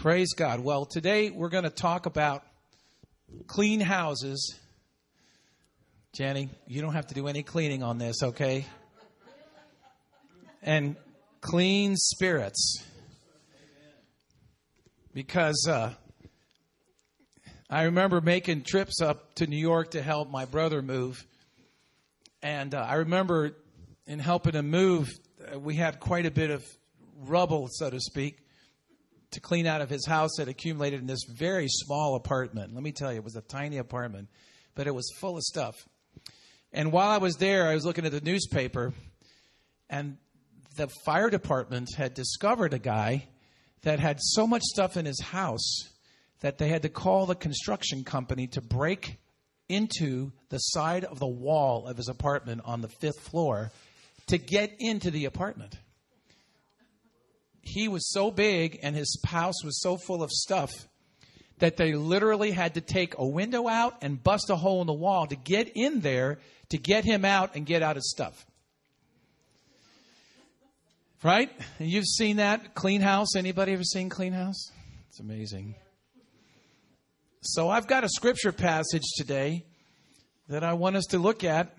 Praise God. Well, today we're going to talk about clean houses. Jenny, you don't have to do any cleaning on this, okay? And clean spirits. Because I remember making trips up to New York to help my brother move. And I remember in helping him move, we had quite a bit of rubble, so to speak, to clean out of his house that accumulated in this very small apartment. Let me tell you, it was a tiny apartment, but it was full of stuff. And while I was there, I was looking at the newspaper, and the fire department had discovered a guy that had so much stuff in his house that they had to call the construction company to break into the side of the wall of his apartment on the 5th floor to get into the apartment. He was so big and his house was so full of stuff that they literally had to take a window out and bust a hole in the wall to get in there to get him out and get out his stuff. Right? And you've seen that Clean House. Anybody ever seen Clean House? It's amazing. So I've got a scripture passage today that I want us to look at.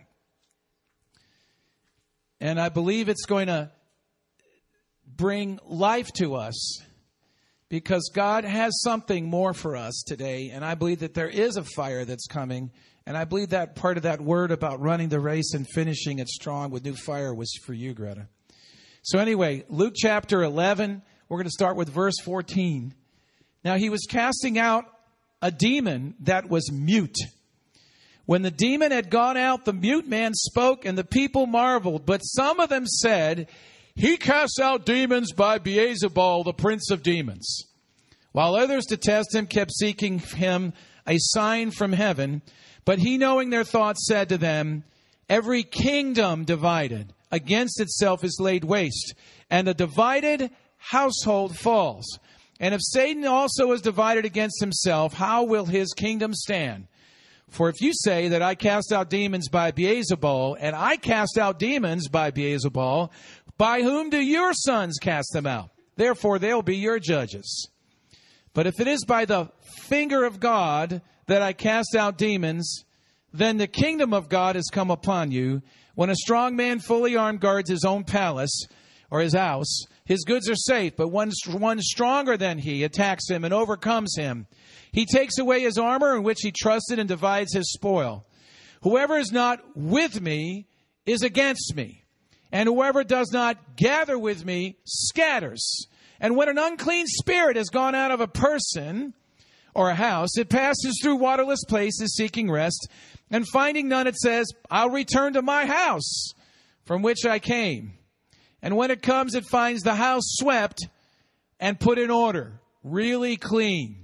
And I believe it's going to bring life to us because God has something more for us today. And I believe that there is a fire that's coming. And I believe that part of that word about running the race and finishing it strong with new fire was for you, Greta. So anyway, Luke chapter 11, we're going to start with verse 14. Now he was casting out a demon that was mute. When the demon had gone out, the mute man spoke and the people marveled. But some of them said, "He casts out demons by Beelzebul, the prince of demons." While others to test him kept seeking him a sign from heaven. But he, knowing their thoughts, said to them, "Every kingdom divided against itself is laid waste, and a divided household falls. And if Satan also is divided against himself, how will his kingdom stand? For if you say that I cast out demons by Beelzebul, and I cast out demons by Beelzebul, by whom do your sons cast them out? Therefore they'll be your judges. But if it is by the finger of God that I cast out demons, then the kingdom of God has come upon you. When a strong man fully armed guards his own palace or his house, his goods are safe. But one stronger than he attacks him and overcomes him. He takes away his armor in which he trusted and divides his spoil. Whoever is not with me is against me. And whoever does not gather with me scatters. And when an unclean spirit has gone out of a person or a house, it passes through waterless places seeking rest. And finding none, it says, I'll return to my house from which I came. And when it comes, it finds the house swept and put in order, really clean.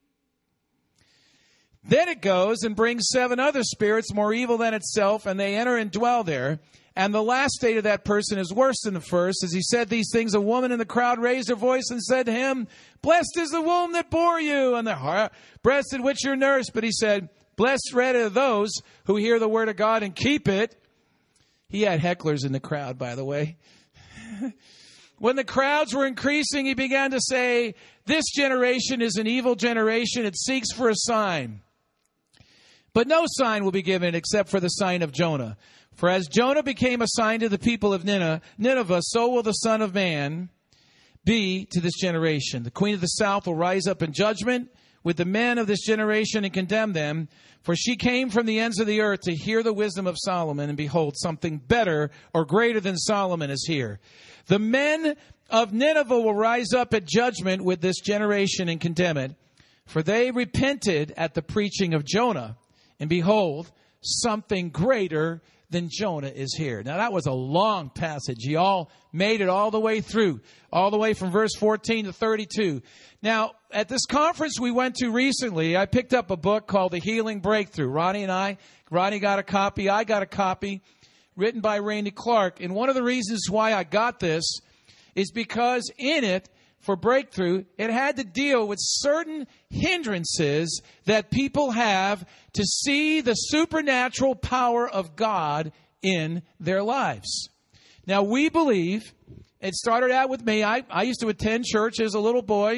Then it goes and brings 7 other spirits more evil than itself, and they enter and dwell there. And the last state of that person is worse than the first. As he said these things, a woman in the crowd raised her voice and said to him, "Blessed is the womb that bore you, and the breast in which you're nursed." But he said, "Blessed are those who hear the word of God and keep it." He had hecklers in the crowd, by the way. When the crowds were increasing, he began to say, "This generation is an evil generation. It seeks for a sign. But no sign will be given except for the sign of Jonah. For as Jonah became a sign to the people of Nineveh, so will the Son of Man be to this generation. The queen of the south will rise up in judgment with the men of this generation and condemn them. For she came from the ends of the earth to hear the wisdom of Solomon, and behold, something better or greater than Solomon is here. The men of Nineveh will rise up at judgment with this generation and condemn it. For they repented at the preaching of Jonah. And behold, something greater than Jonah is here." Now that was a long passage. You all made it all the way through, all the way from verse 14 to 32. Now, at this conference we went to recently, I picked up a book called The Healing Breakthrough. Ronnie got a copy, I got a copy, written by Randy Clark. And one of the reasons why I got this is because in it, for breakthrough, it had to deal with certain hindrances that people have to see the supernatural power of God in their lives. Now, we believe, it started out with me. I used to attend church as a little boy,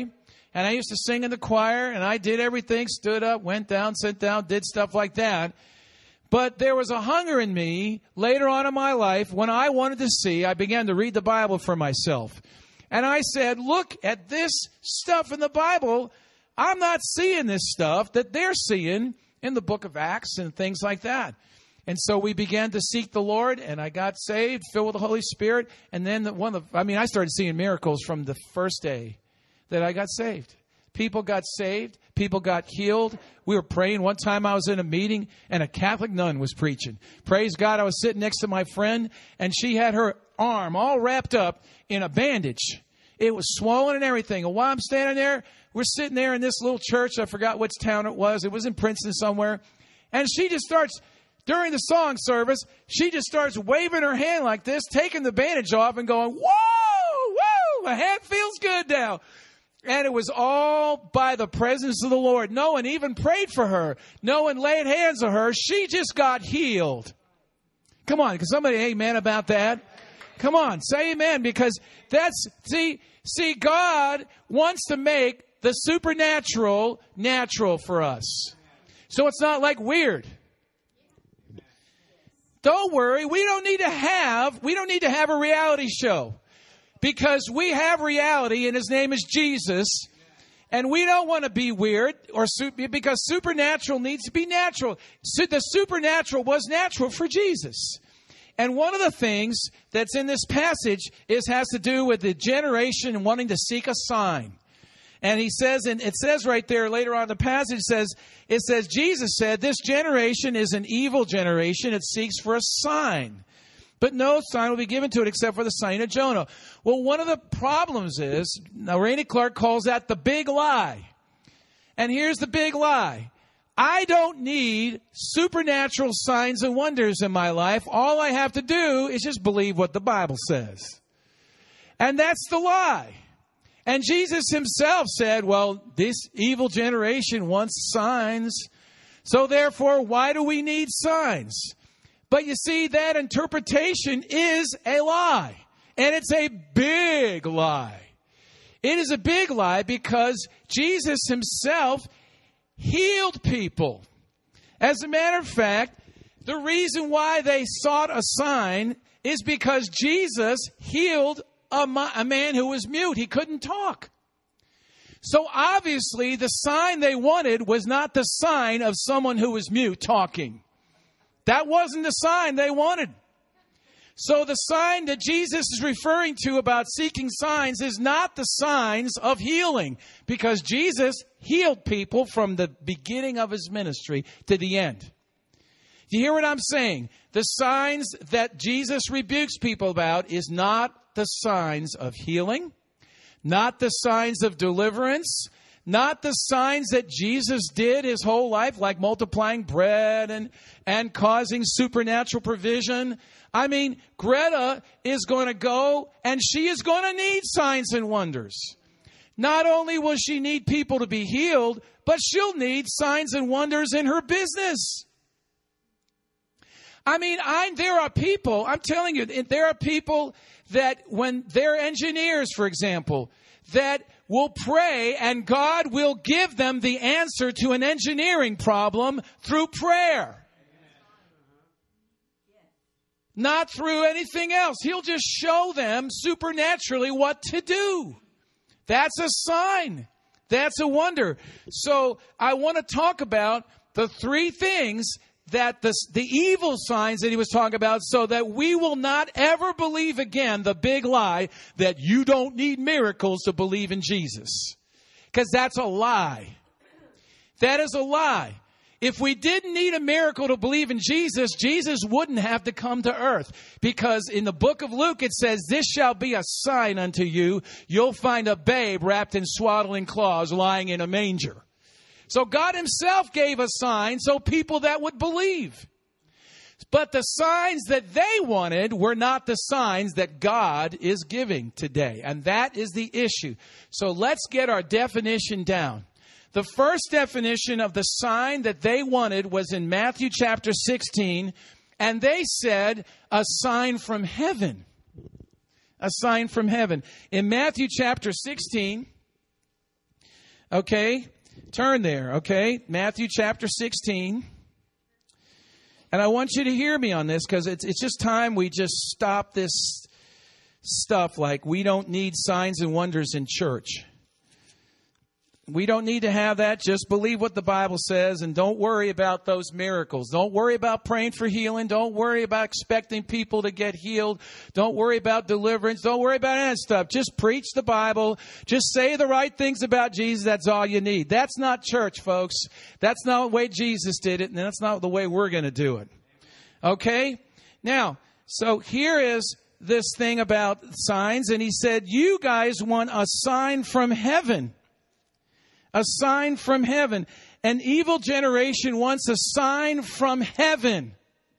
And I used to sing in the choir, and I did everything, stood up, went down, sat down, did stuff like that. But there was a hunger in me later on in my life when I wanted to see, I began to read the Bible for myself. And I said, look at this stuff in the Bible. I'm not seeing this stuff that they're seeing in the book of Acts and things like that. And so we began to seek the Lord, and I got saved, filled with the Holy Spirit. And then I started seeing miracles from the first day that I got saved. People got saved. People got healed. We were praying. One time I was in a meeting, and a Catholic nun was preaching. Praise God, I was sitting next to my friend, and she had her arm all wrapped up in a bandage. It was swollen and everything. And while I'm standing there, we're sitting there in this little church. I forgot which town it was. It was in Princeton somewhere. And she just starts, during the song service, she just starts waving her hand like this, taking the bandage off and going, whoa, whoa, my hand feels good now. And it was all by the presence of the Lord. No one even prayed for her. No one laid hands on her. She just got healed. Come on, can somebody amen about that? Come on, say amen, because see, God wants to make the supernatural natural for us. So it's not like weird. Don't worry, we don't need to have a reality show. Because we have reality, and his name is Jesus. And we don't want to be weird, because supernatural needs to be natural. So the supernatural was natural for Jesus. And one of the things that's in this passage has to do with the generation wanting to seek a sign. And he says, and it says right there later on in the passage, it says, Jesus said, this generation is an evil generation. It seeks for a sign. But no sign will be given to it except for the sign of Jonah. Well, one of the problems is, now Randy Clark calls that the big lie. And here's the big lie. I don't need supernatural signs and wonders in my life. All I have to do is just believe what the Bible says. And that's the lie. And Jesus himself said, well, this evil generation wants signs. So therefore, why do we need signs? But you see, that interpretation is a lie. And it's a big lie. It is a big lie because Jesus himself healed people. As a matter of fact, the reason why they sought a sign is because Jesus healed a man who was mute. He couldn't talk. So obviously, the sign they wanted was not the sign of someone who was mute talking. That wasn't the sign they wanted. So the sign that Jesus is referring to about seeking signs is not the signs of healing, because Jesus healed people from the beginning of his ministry to the end. Do you hear what I'm saying? The signs that Jesus rebukes people about is not the signs of healing, not the signs of deliverance, not the signs that Jesus did his whole life, like multiplying bread and causing supernatural provision. I mean, Greta is going to go and she is going to need signs and wonders. Not only will she need people to be healed, but she'll need signs and wonders in her business. I mean, there are people, I'm telling you, there are people that when they're engineers, for example, that will pray and God will give them the answer to an engineering problem through prayer. Not through anything else. He'll just show them supernaturally what to do. That's a sign. That's a wonder. So I want to talk about the three things that the evil signs that he was talking about, so that we will not ever believe again the big lie that you don't need miracles to believe in Jesus. Because that's a lie. That is a lie. If we didn't need a miracle to believe in Jesus, Jesus wouldn't have to come to earth. Because in the book of Luke it says, this shall be a sign unto you. You'll find a babe wrapped in swaddling cloths lying in a manger. So God himself gave a sign so people that would believe. But the signs that they wanted were not the signs that God is giving today. And that is the issue. So let's get our definition down. The first definition of the sign that they wanted was in Matthew chapter 16. And they said, a sign from heaven. A sign from heaven. In Matthew chapter 16... Okay? Turn there, okay? Matthew chapter 16. And I want you to hear me on this because it's just time we just stop this stuff like we don't need signs and wonders in church. We don't need to have that. Just believe what the Bible says and don't worry about those miracles. Don't worry about praying for healing. Don't worry about expecting people to get healed. Don't worry about deliverance. Don't worry about any of that stuff. Just preach the Bible. Just say the right things about Jesus. That's all you need. That's not church, folks. That's not the way Jesus did it, and that's not the way we're going to do it. Okay? Now, so here is this thing about signs, and he said, you guys want a sign from heaven. A sign from heaven. An evil generation wants a sign from heaven.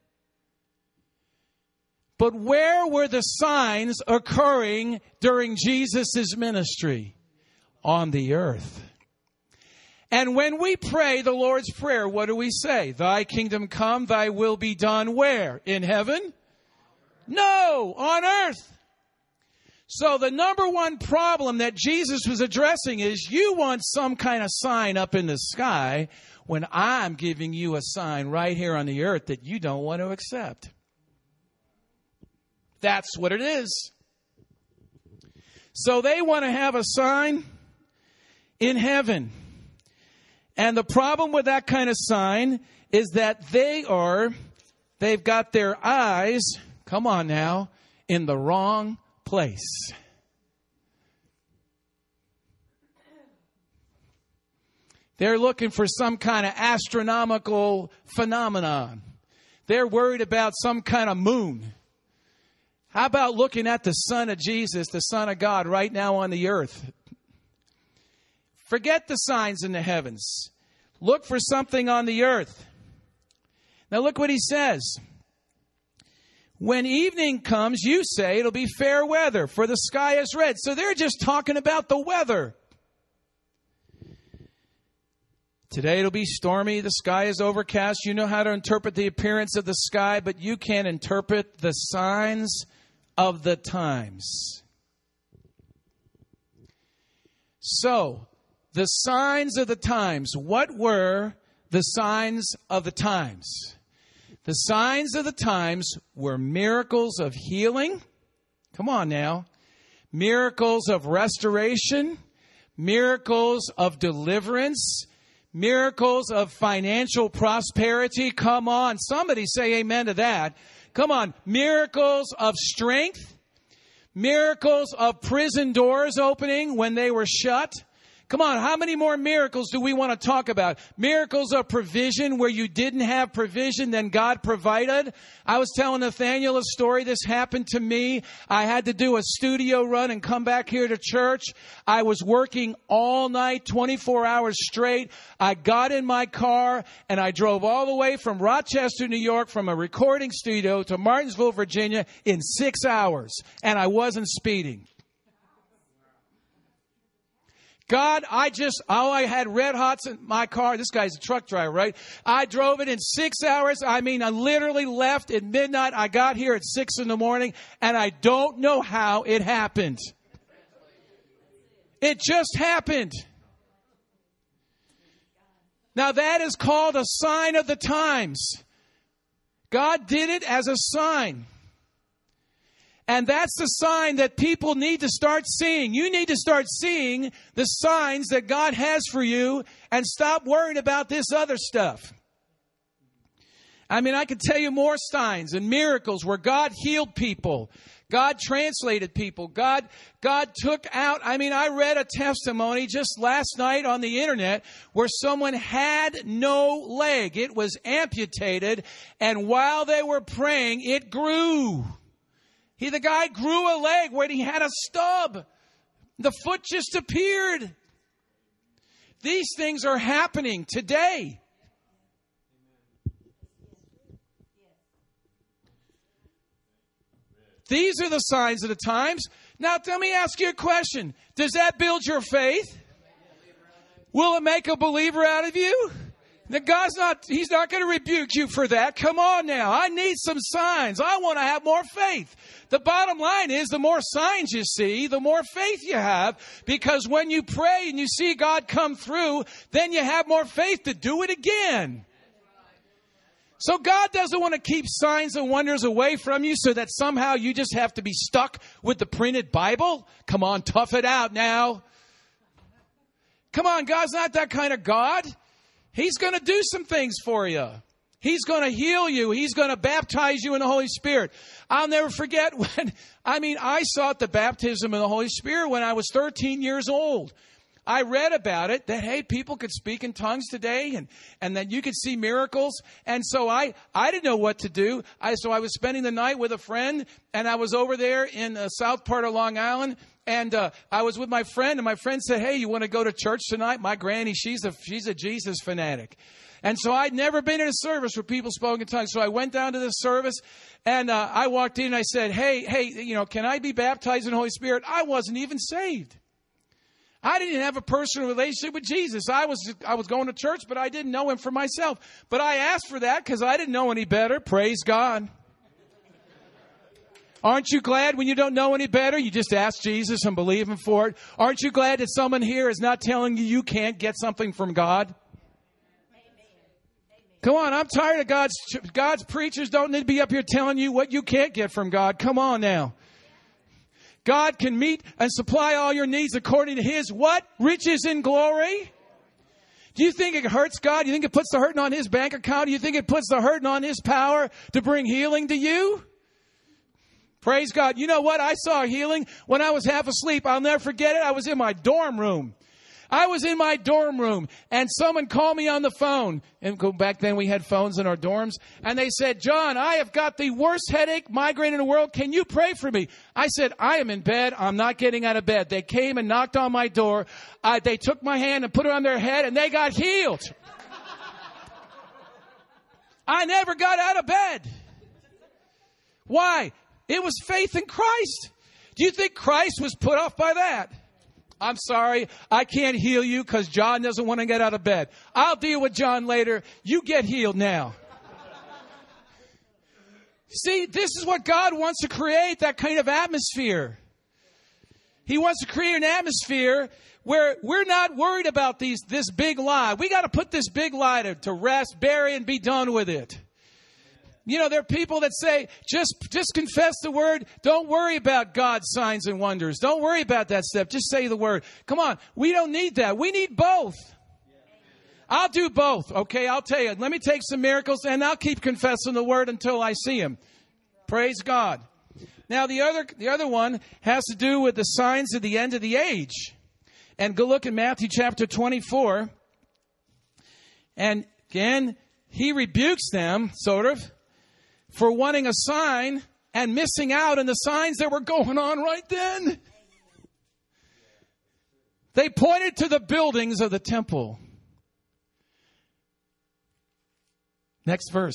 But where were the signs occurring during Jesus' ministry? On the earth. And when we pray the Lord's Prayer, what do we say? Thy kingdom come, thy will be done where? In heaven? No, on earth. So the number one problem that Jesus was addressing is you want some kind of sign up in the sky when I'm giving you a sign right here on the earth that you don't want to accept. That's what it is. So they want to have a sign in heaven. And the problem with that kind of sign is that they've got their eyes, come on now, in the wrong place. They're looking for some kind of astronomical phenomenon. They're worried about some kind of moon. How about looking at the Son of Jesus, the Son of God, right now on the earth? Forget the signs in the heavens. Look for something on the earth. Now look what he says. When evening comes, you say it'll be fair weather, for the sky is red. So they're just talking about the weather. Today it'll be stormy, the sky is overcast. You know how to interpret the appearance of the sky, but you can't interpret the signs of the times. So, the signs of the times. What were the signs of the times? The signs of the times were miracles of healing. Come on now. Miracles of restoration. Miracles of deliverance. Miracles of financial prosperity. Come on. Somebody say amen to that. Come on. Miracles of strength. Miracles of prison doors opening when they were shut. Come on, how many more miracles do we want to talk about? Miracles of provision where you didn't have provision, then God provided. I was telling Nathaniel a story. This happened to me. I had to do a studio run and come back here to church. I was working all night, 24 hours straight. I got in my car and I drove all the way from Rochester, New York, from a recording studio to Martinsville, Virginia in 6 hours. And I wasn't speeding. God, I had red hots in my car. This guy's a truck driver, right? I drove it in 6 hours. I literally left at midnight. I got here at 6 a.m, and I don't know how it happened. It just happened. Now that is called a sign of the times. God did it as a sign. And that's the sign that people need to start seeing. You need to start seeing the signs that God has for you and stop worrying about this other stuff. I could tell you more signs and miracles where God healed people. God translated people. God took out. I read a testimony just last night on the internet where someone had no leg. It was amputated. And while they were praying, it grew. The guy grew a leg where he had a stub. The foot just appeared. These things are happening today. These are the signs of the times. Now, let me ask you a question. Does that build your faith? Will it make a believer out of you? Now, He's not going to rebuke you for that. Come on now. I need some signs. I want to have more faith. The bottom line is the more signs you see, the more faith you have. Because when you pray and you see God come through, then you have more faith to do it again. So God doesn't want to keep signs and wonders away from you so that somehow you just have to be stuck with the printed Bible. Come on, tough it out now. Come on, God's not that kind of God. He's going to do some things for you. He's going to heal you. He's going to baptize you in the Holy Spirit. I'll never forget I sought the baptism of the Holy Spirit when I was 13 years old. I read about it, that, hey, people could speak in tongues today and that you could see miracles. And so I didn't know what to do. So I was spending the night with a friend, and I was over there in the south part of Long Island. And I was with my friend, and my friend said, hey, you want to go to church tonight? My granny, she's a Jesus fanatic. And so I'd never been in a service where people spoke in tongues. So I went down to this service, and I walked in, and I said, hey, can I be baptized in the Holy Spirit? I wasn't even saved. I didn't have a personal relationship with Jesus. I was going to church, but I didn't know him for myself. But I asked for that because I didn't know any better. Praise God. Aren't you glad when you don't know any better, you just ask Jesus and believe him for it? Aren't you glad that someone here is not telling you you can't get something from God? Come on, I'm tired of God's preachers don't need to be up here telling you what you can't get from God. Come on now. God can meet and supply all your needs according to his what? Riches in glory. Do you think it hurts God? Do you think it puts the hurting on his bank account? Do you think it puts the hurting on his power to bring healing to you? Praise God. You know what? I saw healing when I was half asleep. I'll never forget it. I was in my dorm room. And someone called me on the phone. And back then we had phones in our dorms. And they said, John, I have got the worst headache, migraine in the world. Can you pray for me? I said, I am in bed. I'm not getting out of bed. They came and knocked on my door. They took my hand and put it on their head, and they got healed. I never got out of bed. Why? It was faith in Christ. Do you think Christ was put off by that? I'm sorry, I can't heal you because John doesn't want to get out of bed. I'll deal with John later. You get healed now. See, this is what God wants to create, that kind of atmosphere. He wants to create an atmosphere where we're not worried about this big lie. We got to put this big lie to rest, bury, and be done with it. You know, there are people that say, just confess the word. Don't worry about God's signs and wonders. Don't worry about that stuff. Just say the word. Come on. We don't need that. We need both. I'll do both. Okay, I'll tell you. Let me take some miracles, and I'll keep confessing the word until I see him. Praise God. Now, the other one has to do with the signs of the end of the age. And go look at Matthew chapter 24. And again, he rebukes them, sort of, for wanting a sign and missing out on the signs that were going on right then. They pointed to the buildings of the temple. Next verse.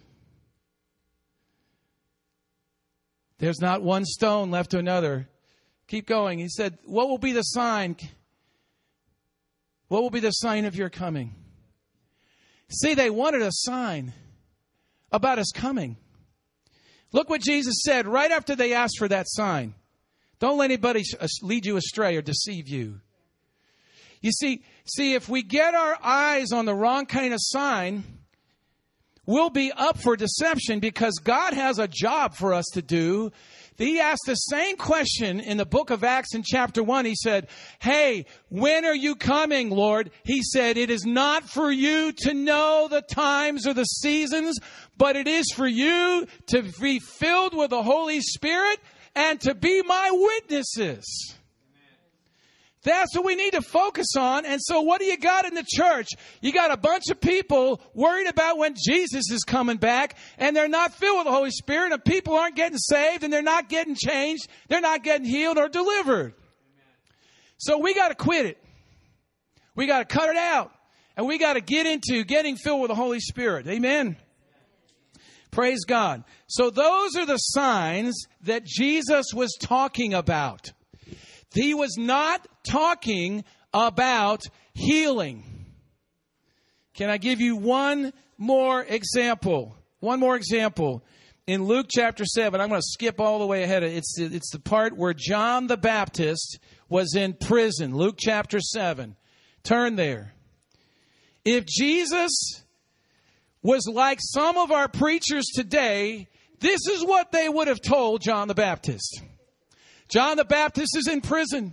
There's not one stone left to another. Keep going. He said, what will be the sign? What will be the sign of your coming? See, they wanted a sign about his coming. Look what Jesus said right after they asked for that sign. Don't let anybody lead you astray or deceive you. You see, if we get our eyes on the wrong kind of sign, we'll be up for deception because God has a job for us to do. He asked the same question in the book of Acts in chapter 1. He said, hey, when are you coming, Lord? He said, it is not for you to know the times or the seasons, but it is for you to be filled with the Holy Spirit and to be my witnesses. That's what we need to focus on. And so what do you got in the church? You got a bunch of people worried about when Jesus is coming back, and they're not filled with the Holy Spirit, and people aren't getting saved, and they're not getting changed. They're not getting healed or delivered. So we got to quit it. We got to cut it out. And we got to get into getting filled with the Holy Spirit. Amen. Praise God. So those are the signs that Jesus was talking about. He was not talking about healing. Can I give you one more example? One more example. In Luke chapter 7, I'm going to skip all the way ahead. It's the part where John the Baptist was in prison. Luke chapter 7. Turn there. If Jesus was like some of our preachers today, this is what they would have told John the Baptist. John the Baptist is in prison.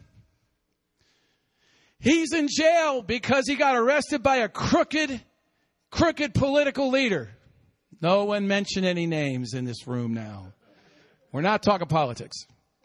He's in jail because he got arrested by a crooked political leader. No one mention any names in this room now. We're not talking politics.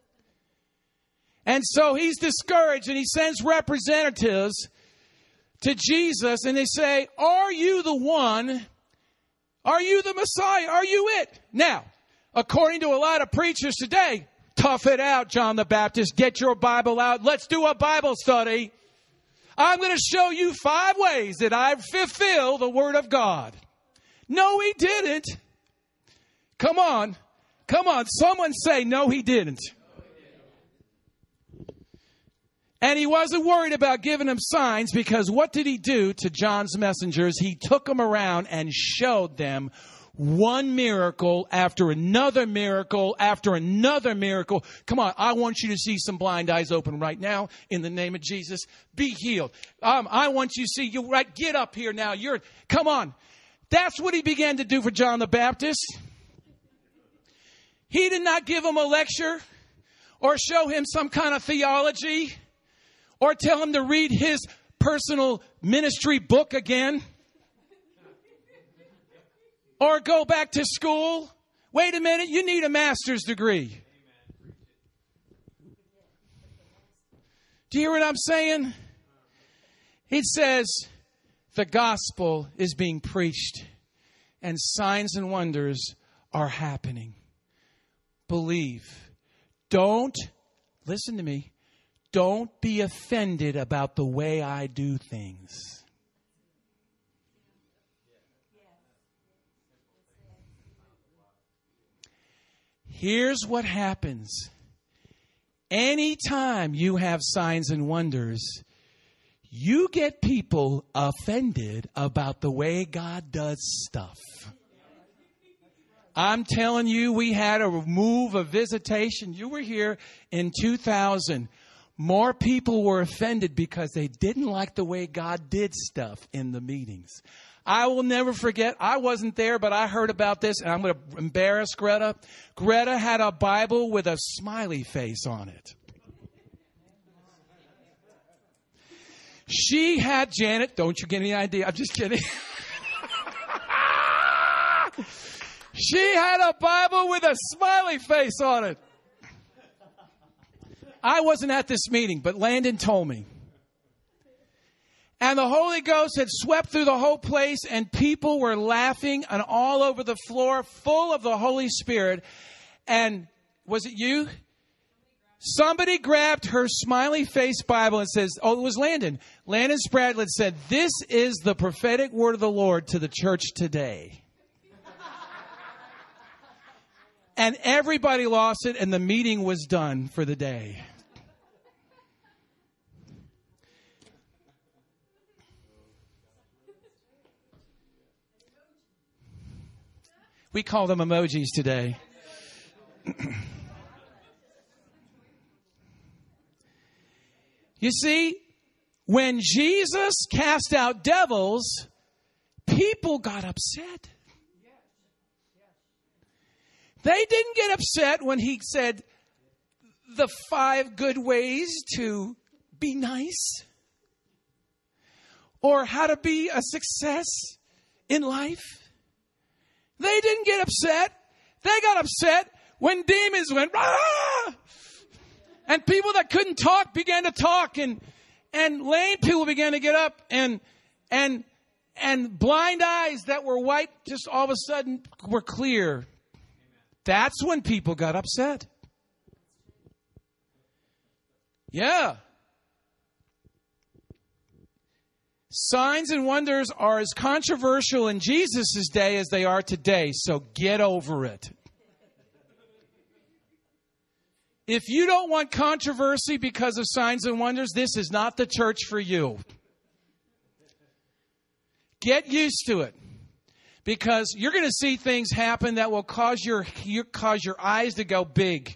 And so he's discouraged, and he sends representatives to Jesus, and they say, are you the one? Are you the Messiah? Are you it? Now, according to a lot of preachers today, tough it out, John the Baptist. Get your Bible out. Let's do a Bible study. I'm going to show you 5 ways that I fulfill the Word of God. No, he didn't. Come on. Come on. Someone say, no, he didn't. And he wasn't worried about giving them signs, because what did he do to John's messengers? He took them around and showed them one miracle after another miracle after another miracle. Come on, I want you to see some blind eyes open right now in the name of Jesus. Be healed. I want you to see you right. Get up here now. Come on. That's what he began to do for John the Baptist. He did not give him a lecture or show him some kind of theology or tell him to read his personal ministry book again. Or go back to school. Wait a minute, you need a master's degree. Do you hear what I'm saying? It says the gospel is being preached and signs and wonders are happening. Believe. Don't, listen to me, don't be offended about the way I do things. Here's what happens. Anytime you have signs and wonders, you get people offended about the way God does stuff. I'm telling you, we had a move of visitation. You were here in 2000. More people were offended because they didn't like the way God did stuff in the meetings. I will never forget, I wasn't there, but I heard about this, and I'm going to embarrass Greta. Greta had a Bible with a smiley face on it. She had, Janet, don't you get any idea? I'm just kidding. She had a Bible with a smiley face on it. I wasn't at this meeting, but Landon told me. And the Holy Ghost had swept through the whole place, and people were laughing and all over the floor, full of the Holy Spirit. And was it you? Somebody grabbed her smiley face Bible and says, oh, it was Landon. Landon Spradlett said, this is the prophetic word of the Lord to the church today. And everybody lost it, and the meeting was done for the day. We call them emojis today. You see, when Jesus cast out devils, people got upset. They didn't get upset when he said the 5 good ways to be nice or how to be a success in life. They didn't get upset. They got upset when demons went, "Rah!" And people that couldn't talk began to talk, and lame people began to get up, and blind eyes that were white just all of a sudden were clear. That's when people got upset. Yeah. Signs and wonders are as controversial in Jesus' day as they are today, so get over it. If you don't want controversy because of signs and wonders, this is not the church for you. Get used to it. Because you're going to see things happen that will cause your eyes to go big.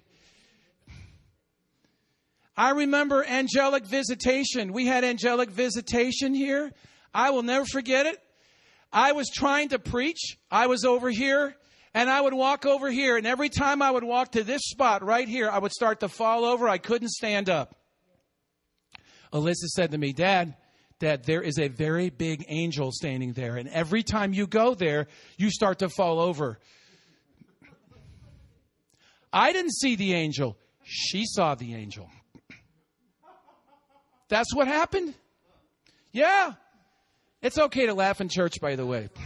I remember angelic visitation. We had angelic visitation here. I will never forget it. I was trying to preach. I was over here, and I would walk over here. And every time I would walk to this spot right here, I would start to fall over. I couldn't stand up. Alyssa said to me, Dad, there is a very big angel standing there. And every time you go there, you start to fall over. I didn't see the angel. She saw the angel. That's what happened? Yeah. It's okay to laugh in church, by the way.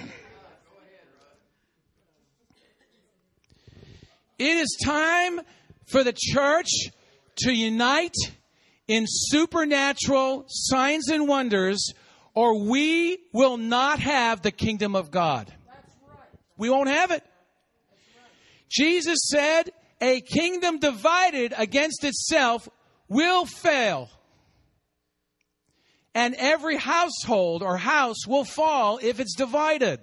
It is time for the church to unite in supernatural signs and wonders, or we will not have the kingdom of God. We won't have it. Jesus said, a kingdom divided against itself will fail. And every household or house will fall if it's divided.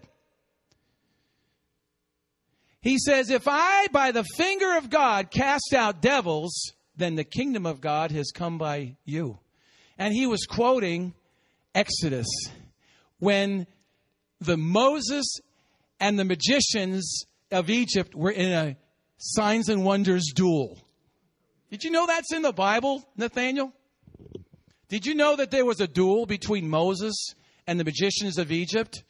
He says, if I, by the finger of God, cast out devils, then the kingdom of God has come by you. And he was quoting Exodus, when the Moses and the magicians of Egypt were in a signs and wonders duel. Did you know that's in the Bible, Nathaniel? Did you know that there was a duel between Moses and the magicians of Egypt?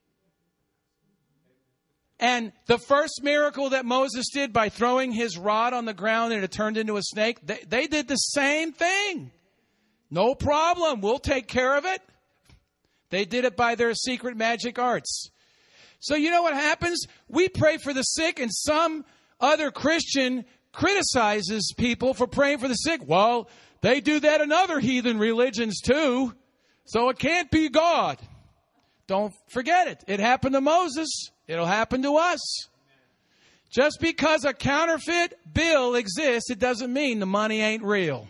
And the first miracle that Moses did by throwing his rod on the ground and it turned into a snake, they did the same thing. No problem. We'll take care of it. They did it by their secret magic arts. So you know what happens? We pray for the sick, and some other Christian criticizes people for praying for the sick. Well, they do that in other heathen religions too, so it can't be God. Don't forget it. It happened to Moses. It'll happen to us. Just because a counterfeit bill exists, it doesn't mean the money ain't real.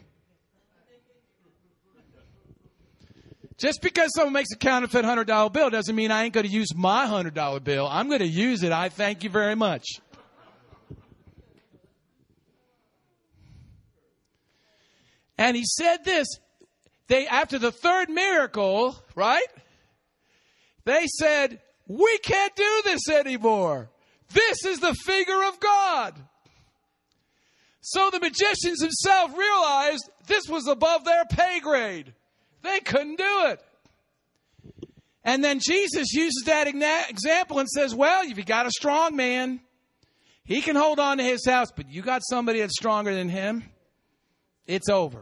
Just because someone makes a counterfeit $100 bill doesn't mean I ain't going to use my $100 bill. I'm going to use it. I thank you very much. And he said this, after the third miracle, right? They said, we can't do this anymore. This is the finger of God. So the magicians themselves realized this was above their pay grade. They couldn't do it. And then Jesus uses that example and says, well, if you got a strong man, he can hold on to his house, but you got somebody that's stronger than him, it's over.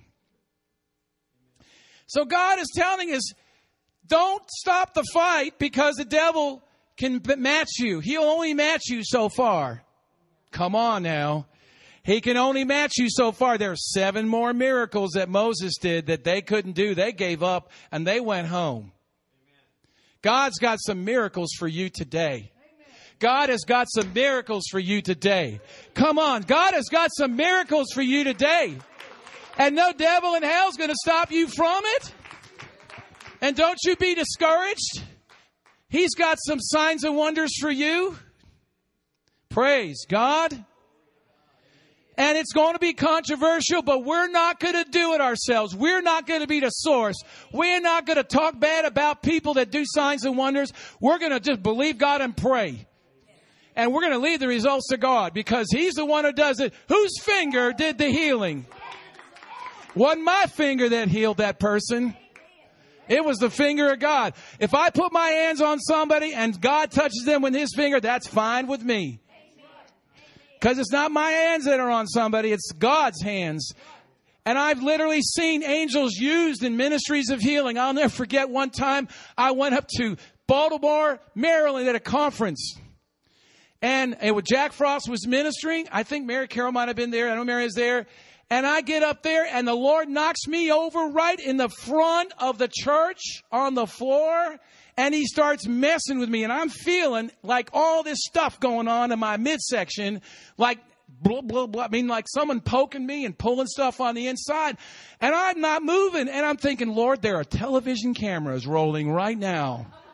So God is telling us, don't stop the fight because the devil can match you. He'll only match you so far. Come on now. He can only match you so far. There are 7 more miracles that Moses did that they couldn't do. They gave up and they went home. God's got some miracles for you today. God has got some miracles for you today. Come on. God has got some miracles for you today. And no devil in hell is going to stop you from it. And don't you be discouraged. He's got some signs and wonders for you. Praise God. And it's going to be controversial, but we're not going to do it ourselves. We're not going to be the source. We're not going to talk bad about people that do signs and wonders. We're going to just believe God and pray. And we're going to leave the results to God because He's the one who does it. Whose finger did the healing? Wasn't my finger that healed that person. It was the finger of God. If I put my hands on somebody and God touches them with His finger, that's fine with me. Because it's not my hands that are on somebody, it's God's hands. And I've literally seen angels used in ministries of healing. I'll never forget one time I went up to Baltimore, Maryland at a conference. And Jack Frost was ministering. I think Mary Carroll might have been there. I know Mary was there. And I get up there and the Lord knocks me over right in the front of the church on the floor. And He starts messing with me. And I'm feeling like all this stuff going on in my midsection. Like, blah, blah, blah. I mean, like someone poking me and pulling stuff on the inside. And I'm not moving. And I'm thinking, Lord, there are television cameras rolling right now.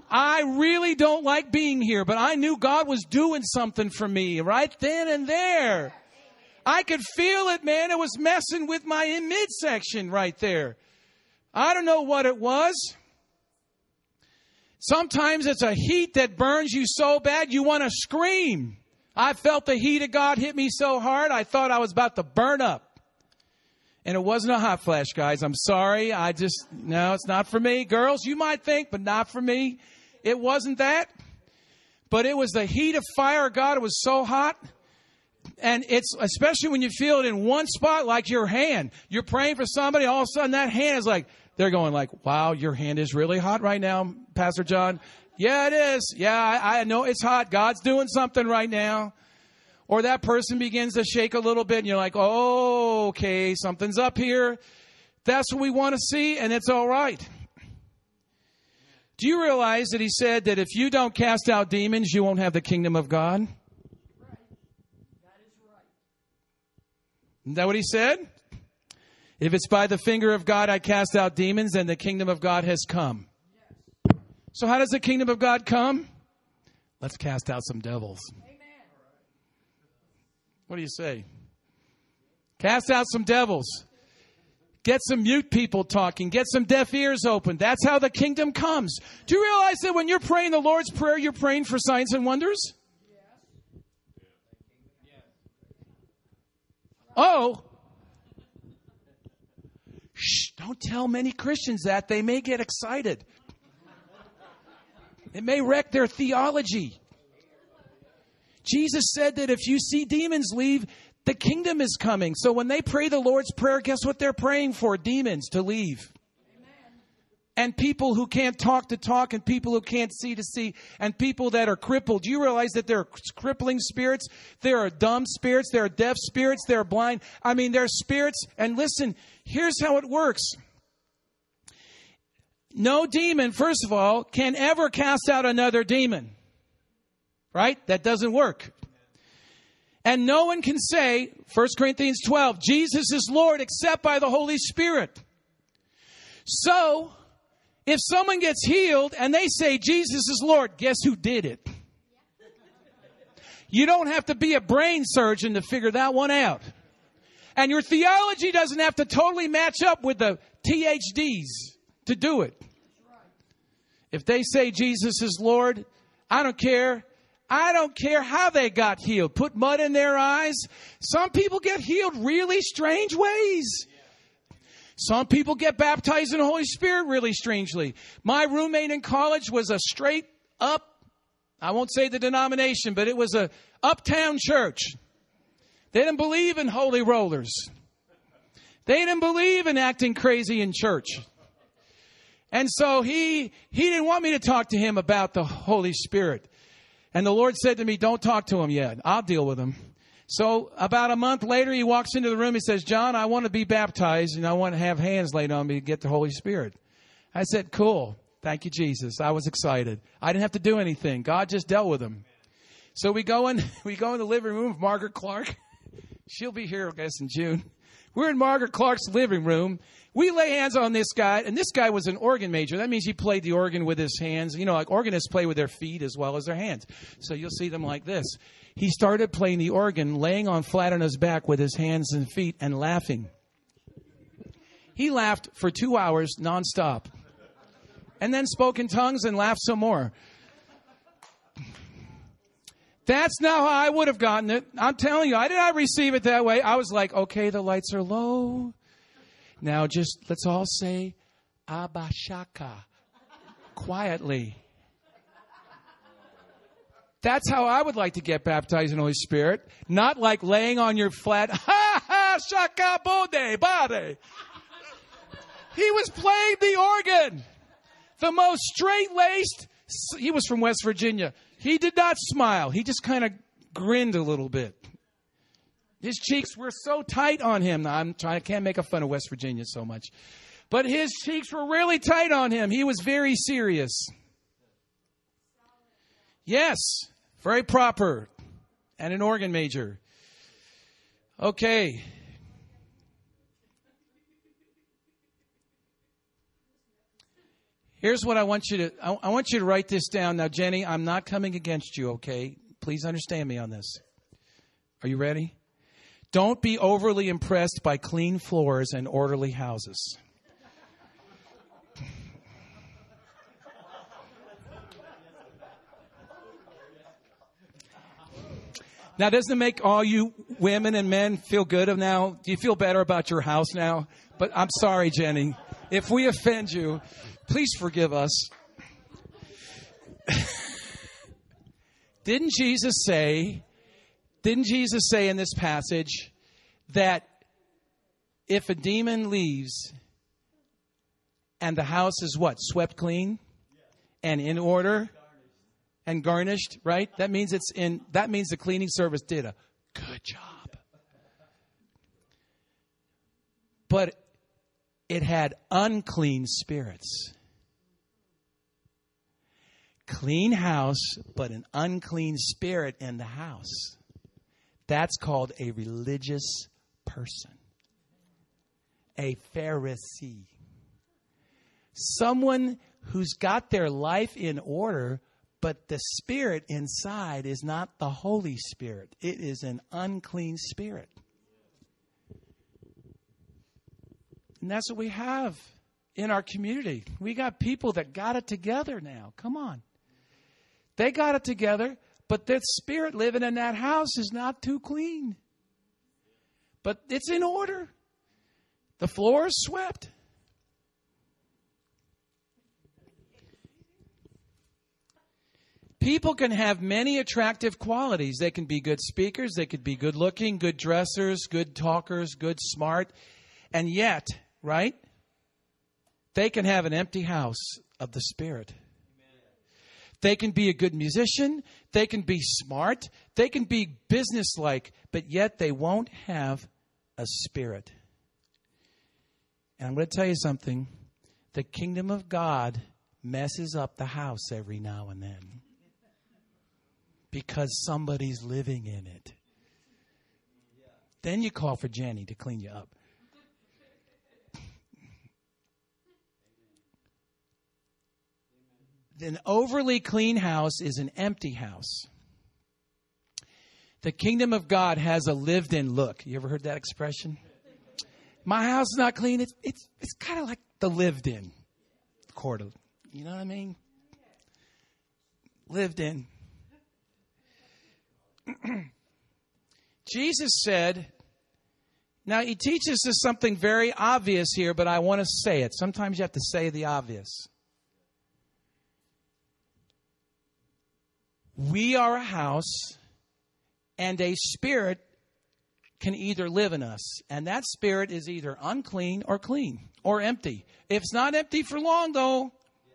I really don't like being here, but I knew God was doing something for me right then and there. I could feel it, man. It was messing with my midsection right there. I don't know what it was. Sometimes it's a heat that burns you so bad you want to scream. I felt the heat of God hit me so hard, I thought I was about to burn up. And it wasn't a hot flash, guys. I'm sorry. No, it's not for me. Girls, you might think, but not for me. It wasn't that. But it was the heat of fire of God. It was so hot. And it's, especially when you feel it in one spot, like your hand. You're praying for somebody, all of a sudden that hand is like, they're going like, wow, your hand is really hot right now, Pastor John. Yeah, it is. Yeah, I know it's hot. God's doing something right now. Or that person begins to shake a little bit and you're like, oh, okay, something's up here. That's what we want to see, and it's all right. Do you realize that he said that if you don't cast out demons, you won't have the kingdom of God? Right. That is right. Isn't that what he said? If it's by the finger of God I cast out demons, then the kingdom of God has come. Yes. So how does the kingdom of God come? Let's cast out some devils. Amen. What do you say? Cast out some devils. Get some mute people talking. Get some deaf ears open. That's how the kingdom comes. Do you realize that when you're praying the Lord's Prayer, you're praying for signs and wonders? Yes. Oh. Shh, don't tell many Christians that. They may get excited. It may wreck their theology. Jesus said that if you see demons leave, the kingdom is coming. So when they pray the Lord's Prayer, guess what they're praying for? Demons to leave. Amen. And people who can't talk to talk, and people who can't see to see, and people that are crippled. Do you realize that there are crippling spirits? There are dumb spirits. There are deaf spirits. There are blind. I mean, there are spirits. And listen, here's how it works. No demon, first of all, can ever cast out another demon. Right? That doesn't work. And no one can say, 1 Corinthians 12, Jesus is Lord except by the Holy Spirit. So, if someone gets healed and they say Jesus is Lord, guess who did it? You don't have to be a brain surgeon to figure that one out. And your theology doesn't have to totally match up with the THDs to do it. If they say Jesus is Lord, I don't care. I don't care how they got healed. Put mud in their eyes. Some people get healed really strange ways. Some people get baptized in the Holy Spirit really strangely. My roommate in college was a straight up, I won't say the denomination, but it was a uptown church. They didn't believe in holy rollers. They didn't believe in acting crazy in church. And so he didn't want me to talk to him about the Holy Spirit. And the Lord said to me, don't talk to him yet. I'll deal with him. So about a month later, he walks into the room. He says, John, I want to be baptized and I want to have hands laid on me to get the Holy Spirit. I said, cool. Thank you, Jesus. I was excited. I didn't have to do anything. God just dealt with him. So we go in the living room of Margaret Clark. She'll be here, I guess, in June. We're in Margaret Clark's living room. We lay hands on this guy, and this guy was an organ major. That means he played the organ with his hands. You know, like organists play with their feet as well as their hands. So you'll see them like this. He started playing the organ, laying on flat on his back with his hands and feet and laughing. He laughed for 2 hours nonstop. And then spoke in tongues and laughed some more. That's not how I would have gotten it. I'm telling you, I did not receive it that way. I was like, okay, the lights are low. Now just let's all say, Abba Shaka, quietly. That's how I would like to get baptized in the Holy Spirit. Not like laying on your flat, ha ha, shaka bode, bade. He was playing the organ. The most straight-laced, he was from West Virginia. He did not smile. He just kind of grinned a little bit. His cheeks were so tight on him. Now, I can't make fun of West Virginia so much. But his cheeks were really tight on him. He was very serious. Yes, very proper. And an organ major. Okay. Here's what I want you to, I want you to write this down. Now, Jenny, I'm not coming against you, okay? Please understand me on this. Are you ready? Don't be overly impressed by clean floors and orderly houses. Now, doesn't it make all you women and men feel good now? Do you feel better about your house now? But I'm sorry, Jenny. If we offend you, please forgive us. Didn't Jesus say in this passage that if a demon leaves and the house is what? Swept clean and in order and garnished, right? That means the cleaning service did a good job. But it had unclean spirits. Clean house, but an unclean spirit in the house. That's called a religious person. A Pharisee. Someone who's got their life in order, but the spirit inside is not the Holy Spirit. It is an unclean spirit. And that's what we have in our community. We got people that got it together now. Come on. They got it together, but that spirit living in that house is not too clean. But it's in order. The floor is swept. People can have many attractive qualities. They can be good speakers. They could be good looking, good dressers, good talkers, good smart. And yet, right? They can have an empty house of the Spirit. They can be a good musician. They can be smart. They can be businesslike, but yet they won't have a spirit. And I'm going to tell you something. The kingdom of God messes up the house every now and then because somebody's living in it. Then you call for Jenny to clean you up. An overly clean house is an empty house. The kingdom of God has a lived-in look. You ever heard that expression? My house is not clean. It's kind of like the lived-in quarter. You know what I mean? Lived in. Jesus said, now he teaches us something very obvious here, but I want to say it. Sometimes you have to say the obvious. We are a house, and a spirit can either live in us. And that spirit is either unclean or clean or empty. If it's not empty for long, though.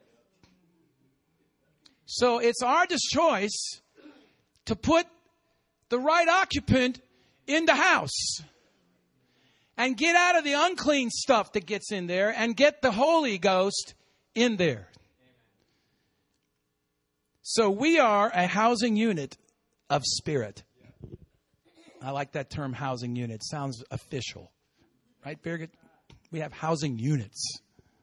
So it's our choice to put the right occupant in the house and get out of the unclean stuff that gets in there and get the Holy Ghost in there. So we are a housing unit of spirit. I like that term, housing unit. Sounds official. Right, Birgit? We have housing units.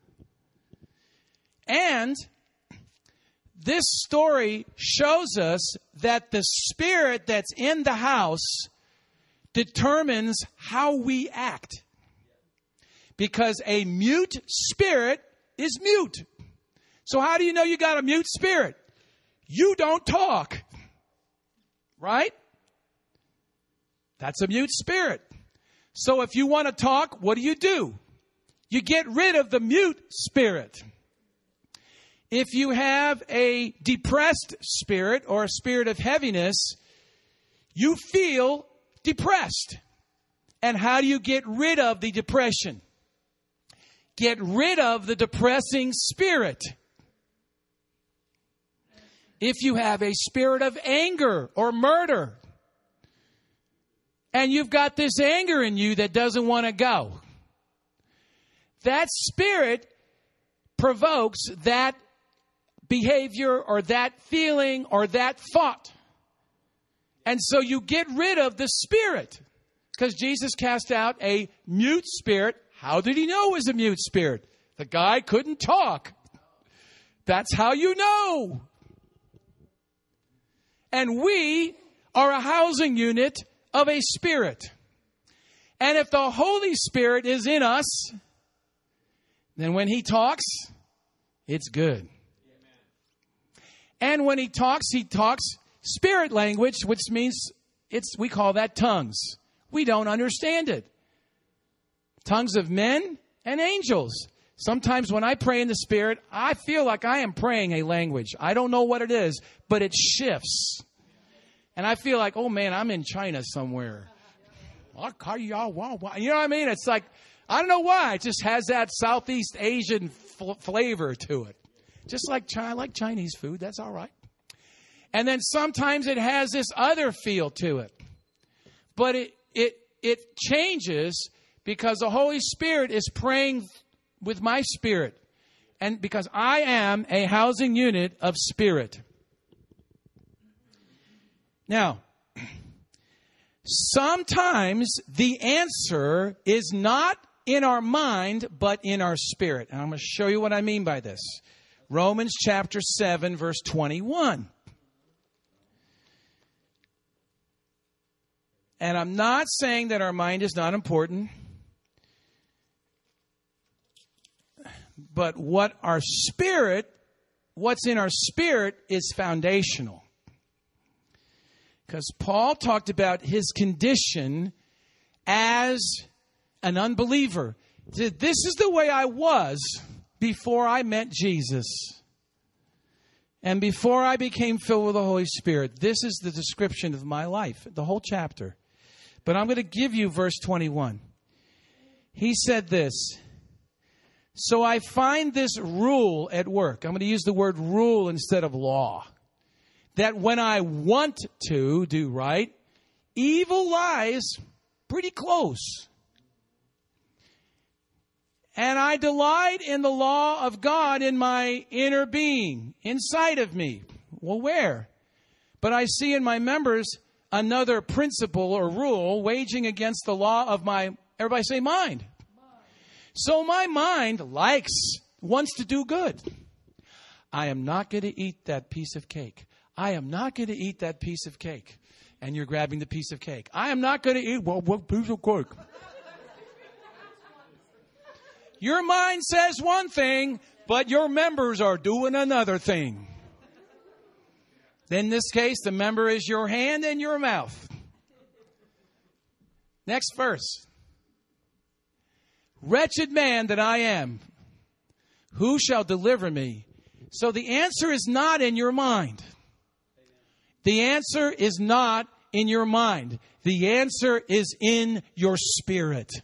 And this story shows us that the spirit that's in the house determines how we act. Because a mute spirit is mute. So how do you know you got a mute spirit? You don't talk. Right? That's a mute spirit. So if you want to talk, what do? You get rid of the mute spirit. If you have a depressed spirit or a spirit of heaviness, you feel depressed. And how do you get rid of the depression? Get rid of the depressing spirit. If you have a spirit of anger or murder, and you've got this anger in you that doesn't want to go, that spirit provokes that behavior or that feeling or that thought. And so you get rid of the spirit. Because Jesus cast out a mute spirit. How did he know it was a mute spirit? The guy couldn't talk. That's how you know. And we are a housing unit of a spirit. And if the Holy Spirit is in us, then when he talks, it's good. And when he talks spirit language, which means we call that tongues. We don't understand it. Tongues of men and angels. Sometimes when I pray in the Spirit, I feel like I am praying a language. I don't know what it is, but it shifts. And I feel like, oh man, I'm in China somewhere. You know what I mean? It's like, I don't know why. It just has that Southeast Asian flavor to it. Just like I like Chinese food. That's all right. And then sometimes it has this other feel to it. But it changes because the Holy Spirit is praying with my spirit. And because I am a housing unit of spirit. Now, sometimes the answer is not in our mind, but in our spirit. And I'm going to show you what I mean by this. Romans chapter 7, verse 21. And I'm not saying that our mind is not important. But what's in our spirit is foundational. Because Paul talked about his condition as an unbeliever. This is the way I was before I met Jesus. And before I became filled with the Holy Spirit. This is the description of my life, the whole chapter. But I'm going to give you verse 21. He said this. So I find this rule at work. I'm going to use the word rule instead of law. That when I want to do right, evil lies pretty close. And I delight in the law of God in my inner being, inside of me. Well, where? But I see in my members another principle or rule waging against the law of my, everybody say mind. So my mind wants to do good. I am not going to eat that piece of cake. I am not going to eat that piece of cake. And you're grabbing the piece of cake. I am not going to eat what piece of cake. Your mind says one thing, but your members are doing another thing. In this case, the member is your hand and your mouth. Next verse. Wretched man that I am, who shall deliver me? So the answer is not in your mind. The answer is not in your mind. The answer is in your spirit.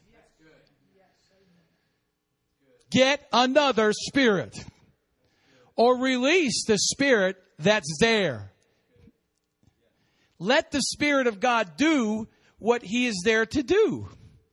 Get another spirit. Or release the spirit that's there. Let the Spirit of God do what He is there to do.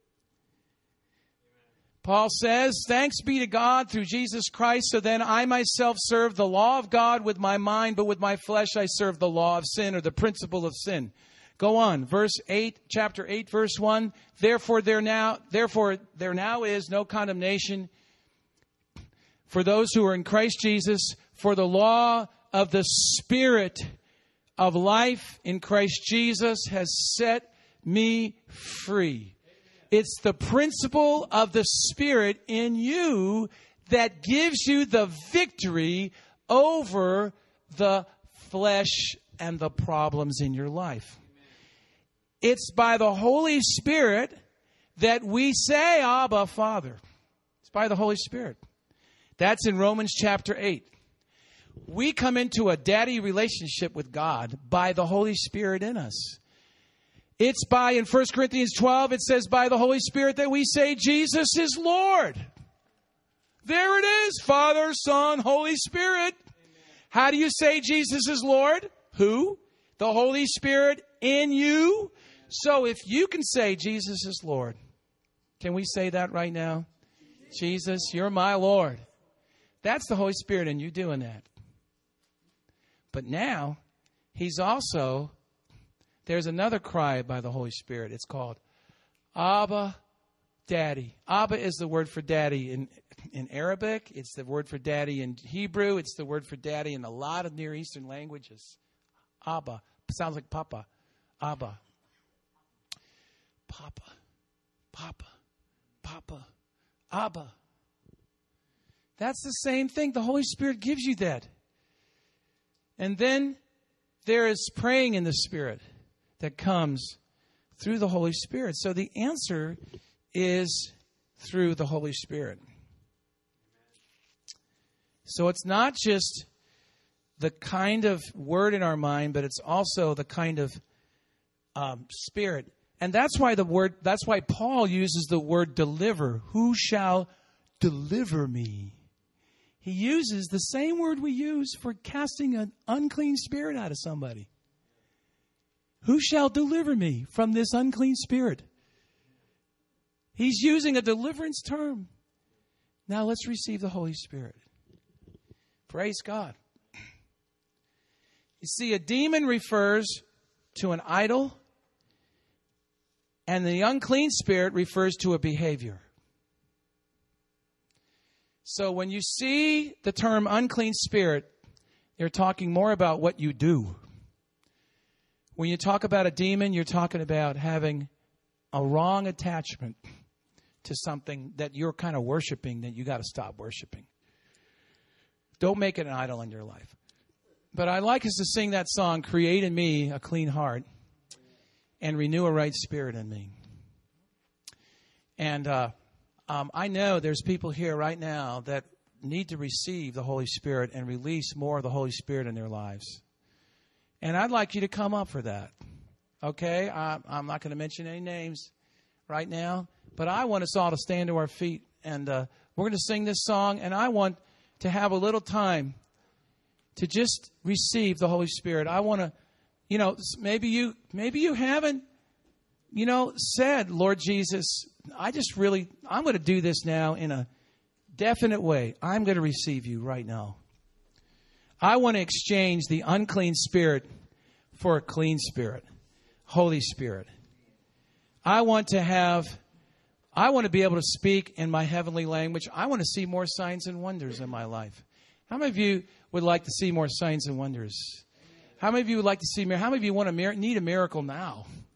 Paul says, thanks be to God through Jesus Christ, so then I myself serve the law of God with my mind, but with my flesh I serve the law of sin, or the principle of sin. Go on, chapter 8, verse 1. Therefore there now is no condemnation for those who are in Christ Jesus, for the law of the Spirit of life in Christ Jesus has set me free. It's the principle of the Spirit in you that gives you the victory over the flesh and the problems in your life. It's by the Holy Spirit that we say, Abba, Father. It's by the Holy Spirit. That's in Romans chapter 8. We come into a daddy relationship with God by the Holy Spirit in us. It's in 1 Corinthians 12, it says by the Holy Spirit that we say Jesus is Lord. There it is, Father, Son, Holy Spirit. Amen. How do you say Jesus is Lord? Who? The Holy Spirit in you. So if you can say Jesus is Lord, can we say that right now? Jesus, you're my Lord. That's the Holy Spirit in you doing that. But now, there's another cry by the Holy Spirit. It's called, Abba, Daddy. Abba is the word for daddy in Arabic. It's the word for daddy in Hebrew. It's the word for daddy in a lot of Near Eastern languages. Abba. Sounds like Papa. Abba. Papa. Papa. Papa. Abba. That's the same thing. The Holy Spirit gives you that. And then there is praying in the Spirit that comes through the Holy Spirit. So the answer is through the Holy Spirit. So it's not just the kind of word in our mind, but it's also the kind of spirit. And that's why Paul uses the word deliver. Who shall deliver me? He uses the same word we use for casting an unclean spirit out of somebody. Who shall deliver me from this unclean spirit? He's using a deliverance term. Now let's receive the Holy Spirit. Praise God. You see, a demon refers to an idol, and the unclean spirit refers to a behavior. So when you see the term unclean spirit, you're talking more about what you do. When you talk about a demon, you're talking about having a wrong attachment to something that you're kind of worshiping that you got to stop worshiping. Don't make it an idol in your life. But I'd like us to sing that song, Create in Me a Clean Heart and Renew a Right Spirit in Me. And I know there's people here right now that need to receive the Holy Spirit and release more of the Holy Spirit in their lives. And I'd like you to come up for that. Okay? I'm not going to mention any names right now, but I want us all to stand to our feet, and we're going to sing this song, and I want to have a little time to just receive the Holy Spirit. I want to, maybe you haven't, said, Lord Jesus, I'm going to do this now in a definite way. I'm going to receive you right now. I want to exchange the unclean spirit for a clean spirit, Holy Spirit. I want to be able to speak in my heavenly language. I want to see more signs and wonders in my life. How many of you would like to see more signs and wonders? How many of you would like to see? How many of you need a miracle now?